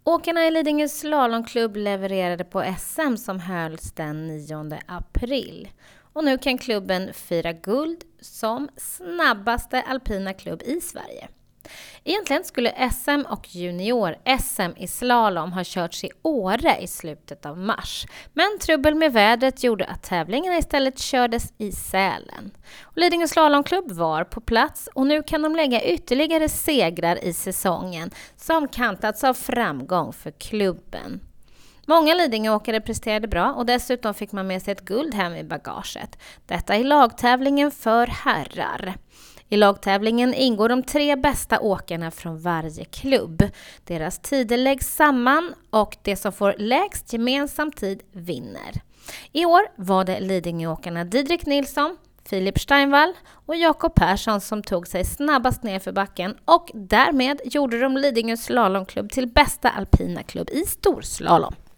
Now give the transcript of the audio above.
Åkarna i Lidingö slalomklubb levererade på SM som hölls den 9 april. Och nu kan klubben fira guld som snabbaste alpina klubb i Sverige. Egentligen skulle SM och junior-SM i slalom ha körts i Åre i slutet av mars. Men trubbel med vädret gjorde att tävlingarna istället kördes i Sälen. Och Lidingö slalomklubb var på plats och nu kan de lägga ytterligare segrar i säsongen som kantats av framgång för klubben. Många Lidingöåkare presterade bra och dessutom fick man med sig ett guld hem i bagaget. Detta i lagtävlingen för herrar. I lagtävlingen ingår de 3 bästa åkarna från varje klubb. Deras tider läggs samman och det som får lägst gemensam tid vinner. I år var det Lidingöåkarna Didrik Nilsson, Filip Steinvall och Jakob Persson som tog sig snabbast ner för backen och därmed gjorde de Lidingö slalomklubb till bästa alpina klubb i storslalom.